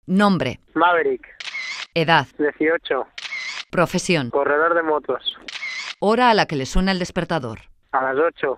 Nombre. Maverick. Edad. 18. Profesión. Corredor de motos. Hora a la que le suena el despertador. A las 8.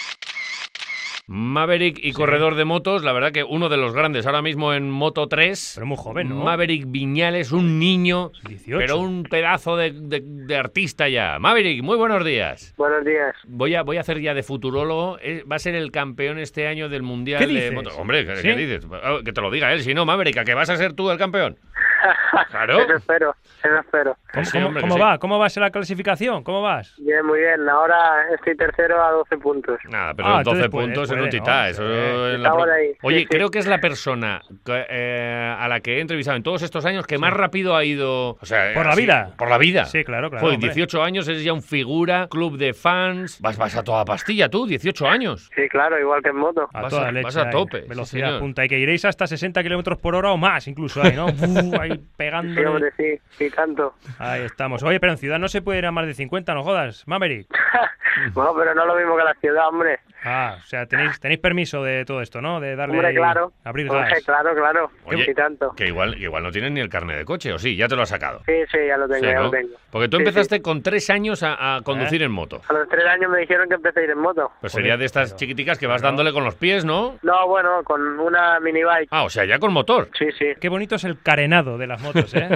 Maverick y corredor de motos, la verdad que uno de los grandes ahora mismo en Moto 3. Pero muy joven, ¿no? Maverick Viñales, un niño, 18. pero un pedazo de artista ya. Maverick, muy buenos días. Buenos días. Voy a hacer ya de futurólogo. Va a ser el campeón este año del Mundial ¿Qué de dices? Moto. Hombre, ¿qué ¿Sí? dices? Que te lo diga él, si no, Maverick, ¿a que vas a ser tú el campeón? Claro. Eso espero. Sí, hombre, que ¿Cómo sí. va? ¿Cómo vas en la clasificación? ¿Cómo vas? Bien, muy bien. Ahora estoy tercero a 12 puntos. Nada, pero Ah, 12 entonces puntos en un puede, titá. ¿no? Eso Sí. en la Estamos ahí. Oye, Sí, sí. creo que es la persona a la que he entrevistado en todos estos años que más rápido ha ido... O sea, ¿Por la vida? Por la vida. Sí, claro, Joder, hombre. 18 años, eres ya un figura, club de fans. Vas a toda pastilla tú, 18 años. Sí, claro, igual que en moto. A Vas toda a- leche. vas a ahí. tope, sí, Velocidad señor. punta. Y que iréis hasta 60 kilómetros por hora o más, incluso ahí, ¿no? Ahí Sí, pegándole. hombre, sí, tanto. Ahí estamos. Oye, pero en ciudad no se puede ir a más de 50, no jodas, Maverick. Bueno, pero no lo mismo que la ciudad, hombre. Ah, o sea, tenéis permiso de todo esto, ¿no? De darle Hombre, ahí, claro. abrir Hombre, gas. claro. Oye, Sí, tanto. que igual no tienes ni el carnet de coche, ¿o sí? Ya te lo has sacado. Sí, ya lo tengo, Sí, ya ¿no? lo tengo. Porque tú Sí, empezaste con 3 años a conducir en moto. A los 3 años me dijeron que empecé a ir en moto. Pues Joder, sería de estas pero- chiquiticas que vas claro. dándole con los pies, ¿no? No, bueno, con una mini bike. Ah, o sea, ya con motor. Sí. Qué bonito es el carenado de las motos, ¿eh?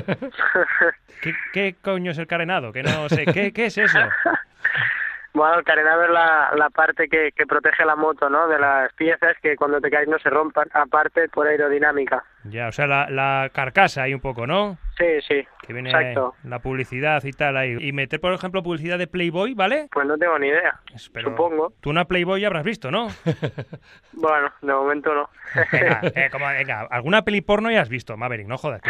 ¿Qué coño es el carenado? Que no sé. ¿Qué es eso? Bueno, el carenado es la parte que protege la moto, ¿no? De las piezas que cuando te caes no se rompan. Aparte, por aerodinámica. Ya, o sea, la carcasa ahí un poco, ¿no? Sí. Que viene Exacto. la publicidad y tal ahí. Y meter, por ejemplo, publicidad de Playboy, ¿vale? Pues no tengo ni idea. Pero Supongo. tú una Playboy ya habrás visto, ¿no? Bueno, de momento no. Venga, alguna peli porno ya has visto, Maverick, no jodas.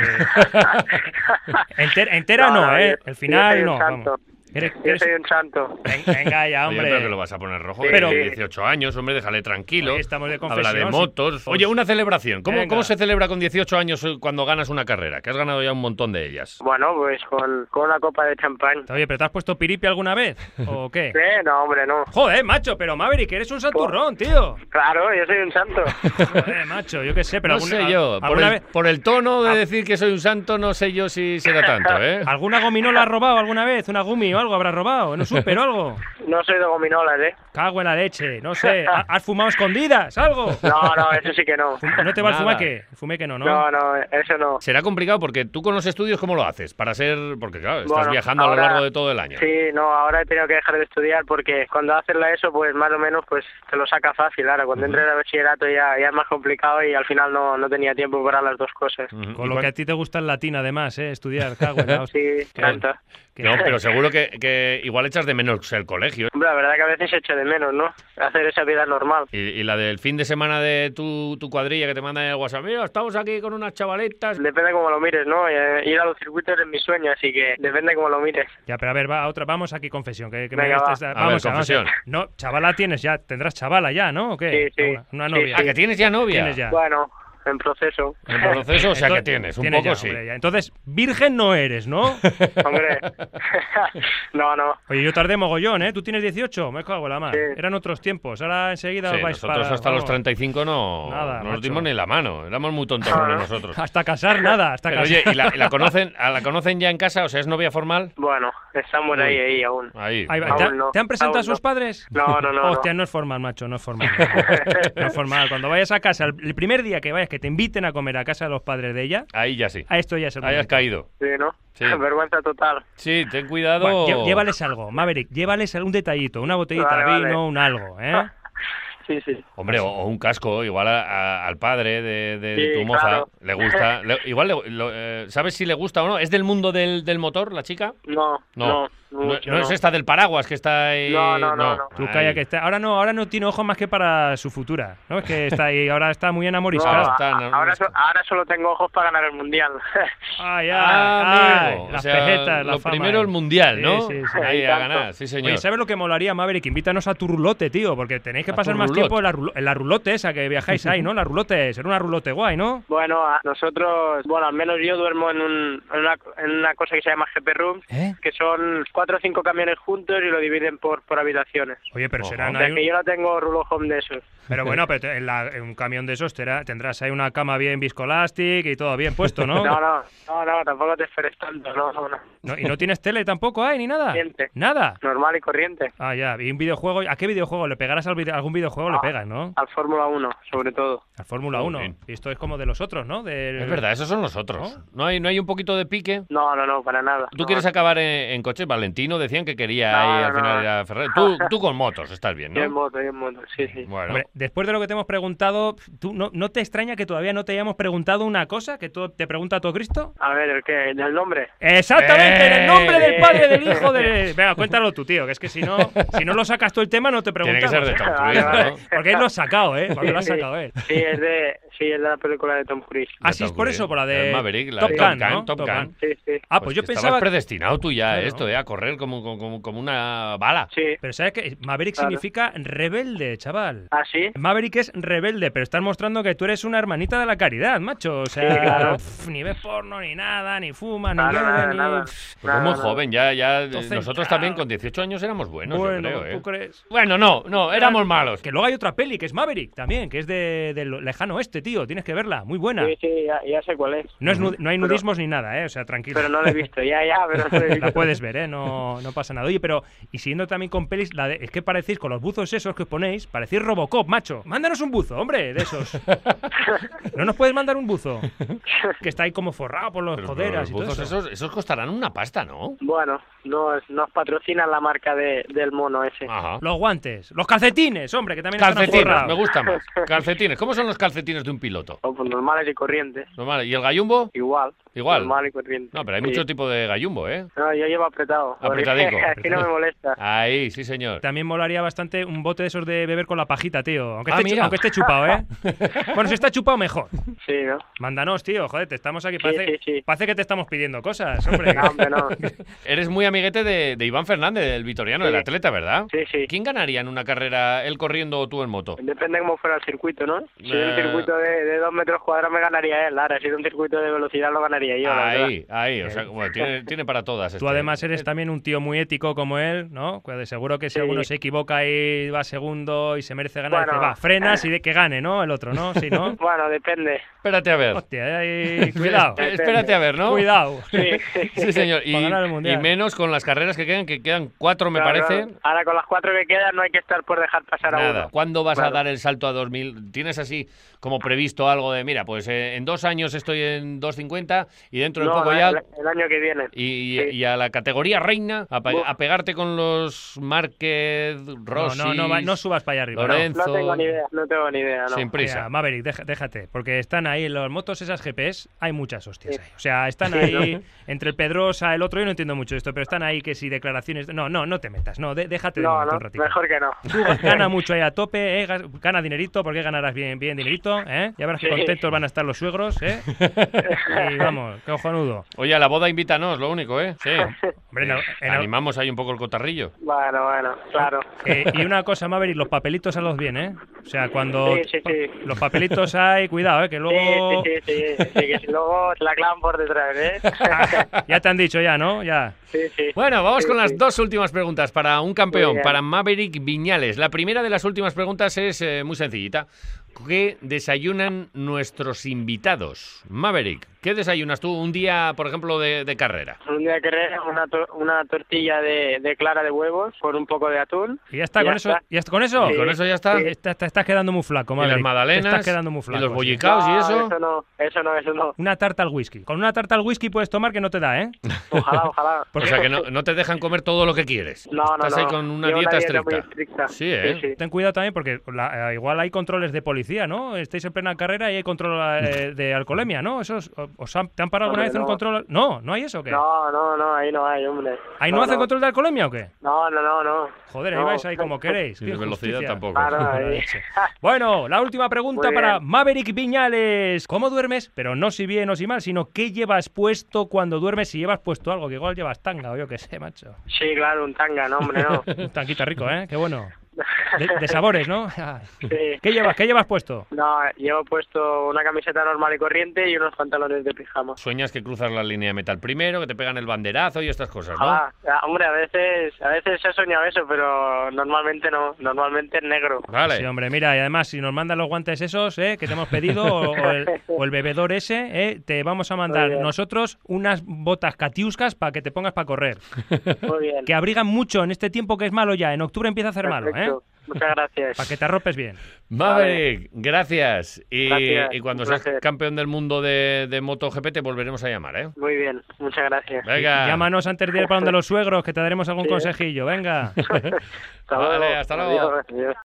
Entera no, yo- El final yo soy no, un vamos. santo. Yo soy un santo. Venga ya, Oye, hombre. pero que lo vas a poner rojo. Sí, Pero sí. 18 años, hombre, déjale tranquilo. Hoy estamos de Habla confesión, de sí. motos. Oye, una celebración. Venga. ¿Cómo se celebra con 18 años cuando ganas una carrera? Que has ganado ya un montón de ellas. Bueno, pues con una copa de champán. Oye, ¿pero te has puesto piripi alguna vez? ¿O qué? No, hombre, no. Joder, macho, pero Maverick, eres un santurrón, tío. Claro, yo soy un santo. Joder, macho, yo qué sé, pero No sé yo. ¿alguna vez Por el tono de decir que soy un santo, no sé yo si será tanto, ¿eh? alguna gominola has robado alguna vez? ¿Una gumi o algo habrás robado? ¿En un súper o algo? No soy de gominolas, ¿eh? Cago en la leche, no sé. ¿Has fumado escondidas? ¿Algo? No, eso sí que no. ¿No te va el Nada. fumeque? El fumeque no, ¿no? No, eso no. Será complicado porque tú con los estudios, ¿cómo lo haces? Para ser... Porque claro, estás Bueno, viajando a lo ahora- largo de todo el año. Sí, no, ahora he tenido que dejar de estudiar porque cuando haces la ESO, pues más o menos pues te lo saca fácil. Ahora, cuando entres al bachillerato ya es más complicado y al final no tenía tiempo para las dos cosas. Ujú. Con ¿Y lo cuán- que a ti te gusta el latín, además, Estudiar, cago en la hostia. Sí, tanto. No, pero seguro que igual echas de menos el colegio. Hombre, la verdad que a veces echo de menos, ¿no? Hacer esa vida normal. Y la del fin de semana de tu cuadrilla que te manda en el WhatsApp. Mira, estamos aquí con unas chavaletas. Depende cómo lo mires, ¿no? Ir a los circuitos es mi sueño, así que depende cómo lo mires. Ya, pero a ver, vamos aquí, confesión. Venga, va. Vamos, confesión. No, chavala tienes ya, tendrás chavala ya, ¿no? ¿O qué? Sí. Una Sí, novia. Ah, que tienes ya novia. Tienes ya. Bueno, en proceso. En proceso, o sea que Entonces, tienes, un poco ya, sí. hombre, ya. Entonces, virgen no eres, ¿no? Hombre. No. Oye, yo tardé mogollón, ¿eh? Tú tienes 18, me cago en la mar. Sí. Eran otros tiempos, ahora enseguida Sí, os vais nosotros para... hasta los vamos, 35 no Nada, nos macho. dimos ni la mano. Éramos muy tontorrones nosotros. Hasta casar, nada, hasta Pero casar. oye, ¿y la conocen ya en casa? O sea, ¿es novia formal? Bueno, estamos ahí aún. Ahí. Ahí va. Aún no, ¿Te han presentado a aún sus no. padres? No. Hostia, no es formal, macho, no es formal. No es formal. Cuando vayas a casa, el primer día que vayas, que te inviten a comer a casa de los padres de ella, Ahí ya sí. a esto ya es el Ahí has momento. caído. Sí, ¿no? Sí. Vergüenza total. Sí, ten cuidado. Bueno, llévales algo, Maverick, llévales un detallito, una botellita Vale, de vino, vale. un algo, ¿eh? Sí. Hombre, o un casco, igual al padre de Sí, tu moza claro. le gusta. ¿Sabes si le gusta o no? ¿Es del mundo del motor, la chica? No. No es esta del paraguas que está ahí. No. Tú Ahí. calla que está. Ahora no tiene ojos más que para su futura, ¿no? Es que está ahí, ahora está muy No, enamoriscado. ahora solo tengo ojos para ganar el mundial. Ay, Amigo. O las sea, pejetas, la lo fama, primero el mundial, ¿no? Sí. Ahí a Tanto. ganar, sí señor. Oye, ¿sabes lo que molaría, Maverick? Invítanos a tu rulote, tío, porque tenéis que ¿A pasar tu más roulotte? tiempo en la rulote esa que viajáis ahí, ¿no? La rulote, ser una rulote guay, ¿no? Bueno, nosotros, al menos yo duermo en una cosa que se llama GP Rooms, ¿Eh? que son 4 o 5 camiones juntos y lo dividen por habitaciones. Oye, pero Ojo. serán O sea ahí... que yo no tengo rulo home de esos. Pero bueno, pero en un camión de esos tendrás ahí una cama bien viscoelastic y todo bien puesto, ¿no? No, tampoco te esperes tanto, no. ¿Y no tienes tele tampoco hay ni nada? Corriente. ¿Nada? Normal y corriente. Ah, ya. ¿Y un videojuego? ¿A qué videojuego? ¿Le pegarás algún videojuego? Le pegas, ¿no? Al Fórmula 1, sobre todo. Al Fórmula 1. bien. Y esto es como de los otros, ¿no? Es verdad, esos son los otros. ¿No hay un poquito de pique? No, para nada. ¿Tú quieres acabar en coche? Valentino decían que quería No, ir no, al final no. ir a Ferrari. Tú con motos estás bien, Yo en ¿no? moto, sí. Bueno, Hombre, después de lo que te hemos preguntado, ¿tú no te extraña que todavía no te hayamos preguntado una cosa que te pregunta todo Cristo? A ver, ¿el qué? ¿El nombre? Exactamente, en el nombre del Padre, del Hijo, de... Venga, cuéntalo tú, tío, que es que si no lo sacas tú el tema no te tiene que preguntamos. ser de Tom Vale, Cruise, vale. ¿no? Porque él lo has sacado, ¿eh? Porque lo has sacado él. Sí, es de la película de Tom Cruise. Así es Tom por Cruise. eso, por la de El Maverick, la Top de Gun, Top ¿no? Gun, Top Gun. Sí. Ah, pues yo que pensaba... estabas predestinado tú ya a Claro. esto, a correr como una bala. Sí. Pero ¿sabes qué? Maverick Claro. significa rebelde, chaval. ¿Ah, sí? Maverick es rebelde, pero estás mostrando que tú eres una hermanita de la caridad, macho. O sea, Sí, claro. ni ves porno, ni nada, ni fumas, ni Nada, bebes, ni... nada. Pues muy No. joven, ya Entonces, nosotros claro. también con 18 años éramos buenos, Bueno, yo creo, ¿eh? ¿tú crees? Bueno, no, éramos malos. Que luego hay otra peli, que es Maverick también, que es del lejano oeste, tío. Tienes que verla, muy buena. Sí, ya sé cuál es. No hay nudismos ni nada, o sea, tranquilo. Pero no lo he visto, pero no lo he visto. La puedes ver, no pasa nada. Oye, pero, y siguiendo también con pelis, es que parecéis, con los buzos esos que os ponéis, parecéis Robocop, macho. Mándanos un buzo, hombre, de esos. ¿No nos puedes mandar un buzo? Que está ahí como forrado por los Pero joderas los y todo buzos eso. esos costarán una pasta, ¿no? Bueno, nos patrocinan la marca del mono ese. Ajá. Los guantes, los calcetines, hombre, que también están Calcetines, forrados. me gusta más. Calcetines. ¿Cómo son los calcetines de un piloto? Oh, pues normales y corrientes. Normal. ¿Y el gallumbo? Igual. Igual. Normal y corriente. No, pero hay Sí. mucho tipo de gallumbo, ¿eh? No, yo llevo apretado. porque Apretadico. Así no me molesta. Ahí, sí, señor. También molaría bastante un bote de esos de beber con la pajita, tío. Aunque, Ah, mira. aunque esté chupado, ¿eh? Bueno, si está chupado, mejor. Sí, ¿no? Mándanos, tío, joder, te estamos aquí. Sí. Parece que te estamos pidiendo cosas, hombre. No, hombre, no. Eres muy amiguete de Iván Fernández, del vitoriano, Sí. del atleta, ¿verdad? Sí. ¿Quién ganaría en una carrera, él corriendo o tú en moto? Depende cómo fuera el circuito, ¿no? Si es un circuito de 2 metros cuadrados me ganaría él. Ahora, si es un circuito de velocidad lo ganaría yo. la verdad. Ahí, o sea, bueno, tiene para todas. Tú además eres también un tío muy ético como él, ¿no? Pues de seguro que si Sí. alguno se equivoca y va segundo y se merece ganar, Bueno. dice, va, frenas y de que gane, ¿no? El otro, ¿no? Sí, ¿no? Bueno, depende. Espérate a ver. Hostia, ahí... cuidado. Espérate a ver, ¿no? Cuidado. Sí. Sí, señor. Para ganar el Mundial. Y menos con las carreras que quedan 4, me Claro, parece. claro. Ahora, con las 4 que quedan no hay que estar por dejar pasar a Nada. uno. ¿Cuándo vas a Claro. dar el salto a 2000? ¿Tienes así como previsto algo de, mira, pues en 2 años estoy en 2.50 y dentro de No, poco ya... el año que viene. Y, Sí. y a la categoría reina, a Uf. pegarte con los Márquez, Rossi, No subas para allá arriba. no. Lorenzo... No tengo ni idea, no. Sin prisa. Mira, Maverick, déjate, porque están ahí, en las motos esas GPS, hay muchas hostias Sí. ahí. O sea, están Sí, ahí, ¿no? entre el Pedrosa, el otro, yo no entiendo mucho esto, pero están ahí que si declaraciones... No te metas, déjate de No, momento no, un ratito. mejor que no. Tú gana mucho ahí a tope, gana dinerito, porque ganarás bien dinerito, ¿eh? Ya verás que Sí. contentos van a estar los suegros, ¿eh? Y vamos, qué cojonudo. Oye, a la boda invítanos, lo único, ¿eh? Sí. Hombre, Animamos ahí un poco el cotarrillo. Bueno, claro. y una cosa, Maverick, los papelitos hazlos bien, ¿eh? O sea, cuando Sí. los papelitos hay, cuidado, ¿eh? Que luego... Sí, que si luego te la clavan por detrás, ¿eh? Ya te han dicho ya, ¿no? Ya. Sí. Bueno, vamos Sí, con las sí. 2 últimas preguntas para un campeón, Muy bien. para Maverick Viñales. La primera de las últimas preguntas es muy sencillita. ¿Qué desayunan nuestros invitados? Maverick, ¿qué desayunas tú un día, por ejemplo, de carrera? Un día que una tortilla de clara de huevos con un poco de atún. Y ya está, Ya con eso. está. ¿Ya está con eso? ¿Y con eso ya está? Te estás quedando muy flaco, ¿Y Maverick. las magdalenas? Te estás quedando muy flaco. ¿Y los sí. bollicaos y eso? Eso no. Una tarta al whisky. Con una tarta al whisky puedes tomar que no te da, ¿eh? Ojalá. O sea, que no te dejan comer todo lo que quieres. No. Estás ahí con una Llevo dieta muy estricta. estricta. Sí, ¿eh? Sí. Ten cuidado también porque igual hay controles de policía, ¿no? Estáis en plena carrera y hay control de alcoholemia, ¿no? ¿Te han parado alguna Hombre, vez en un no. control? No hay eso, ¿o qué? No, ahí no hay, hombre. ¿Ahí no hacen control de alcoholemia o qué? No. Joder, ahí No. vais ahí como queréis. Y Qué de velocidad injusticia. tampoco. Claro, ahí. Bueno, la última pregunta Muy para bien. Maverick Viñales. ¿Cómo duermes? Pero no si bien o si mal, sino qué llevas puesto cuando duermes. Si llevas puesto algo, que igual llevas tanga o yo qué sé, macho. Sí, claro, un tanga, no, hombre, no. Un tanquita rico, ¿eh? Qué bueno. De sabores, ¿no? Sí. ¿Qué llevas puesto? No, llevo puesto una camiseta normal y corriente y unos pantalones de pijama. Sueñas que cruzas la línea de metal primero, que te pegan el banderazo y estas cosas, ¿no? Hombre, a veces he soñado eso, pero normalmente no, normalmente es negro. Vale. Sí, hombre, mira, y además, si nos mandan los guantes esos, que te hemos pedido, o el bebedor ese, te vamos a mandar nosotros unas botas catiuscas para que te pongas para correr. Muy bien. Que abrigan mucho en este tiempo que es malo ya. En octubre empieza a hacer malo, Perfecto. Muchas gracias. Para que te arropes bien. Maverick, gracias. Gracias, Y cuando un seas placer. campeón del mundo de MotoGP te volveremos a llamar, ¿eh? Muy bien, muchas gracias. Venga. Llámanos antes de ir para donde los suegros, que te daremos algún Sí. consejillo. Venga. Hasta Vale, luego. hasta luego. Adiós, adiós.